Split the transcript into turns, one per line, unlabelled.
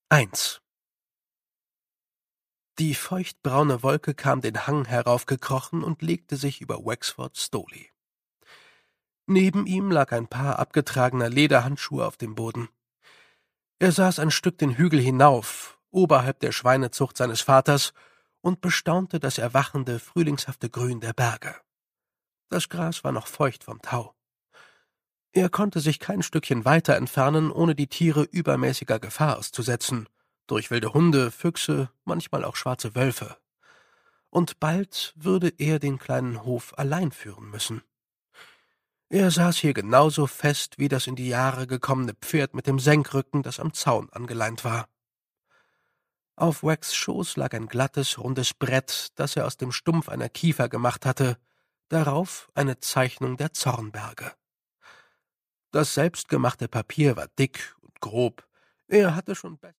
1. Die feuchtbraune Wolke kam den Hang heraufgekrochen und legte sich über Wexford Stowley. Neben ihm lag ein Paar abgetragener Lederhandschuhe auf dem Boden. Er saß ein Stück den Hügel hinauf, oberhalb der Schweinezucht seines Vaters, und bestaunte das erwachende, frühlingshafte Grün der Berge. Das Gras war noch feucht vom Tau. Er konnte sich kein Stückchen weiter entfernen, ohne die Tiere übermäßiger Gefahr auszusetzen, durch wilde Hunde, Füchse, manchmal auch schwarze Wölfe. Und bald würde er den kleinen Hof allein führen müssen. Er saß hier genauso fest wie das in die Jahre gekommene Pferd mit dem Senkrücken, das am Zaun angeleint war. Auf Wax Schoß lag ein glattes, rundes Brett, das er aus dem Stumpf einer Kiefer gemacht hatte, darauf eine Zeichnung der Zornberge. Das selbstgemachte Papier war dick und grob, er hatte schon